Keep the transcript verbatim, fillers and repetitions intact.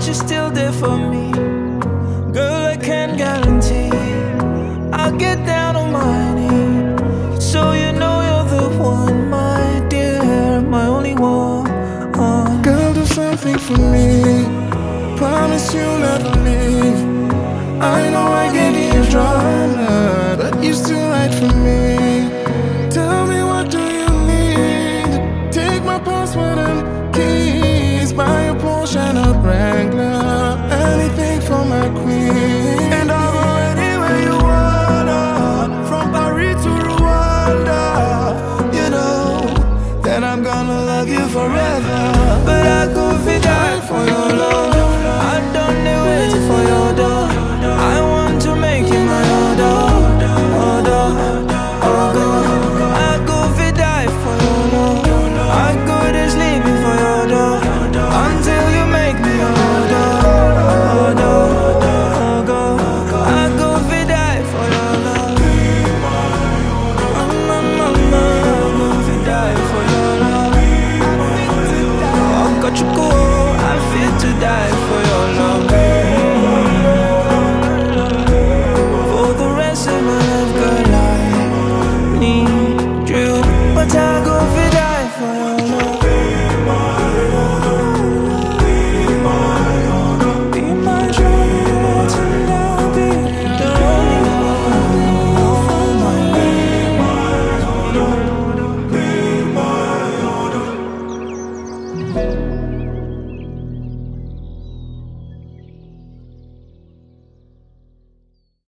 you're still there for me. Girl, I can guarantee I'll get down on my knees, so you know you're the one, my dear, my only one. Girl, do something for me. Promise you'll never leave. I know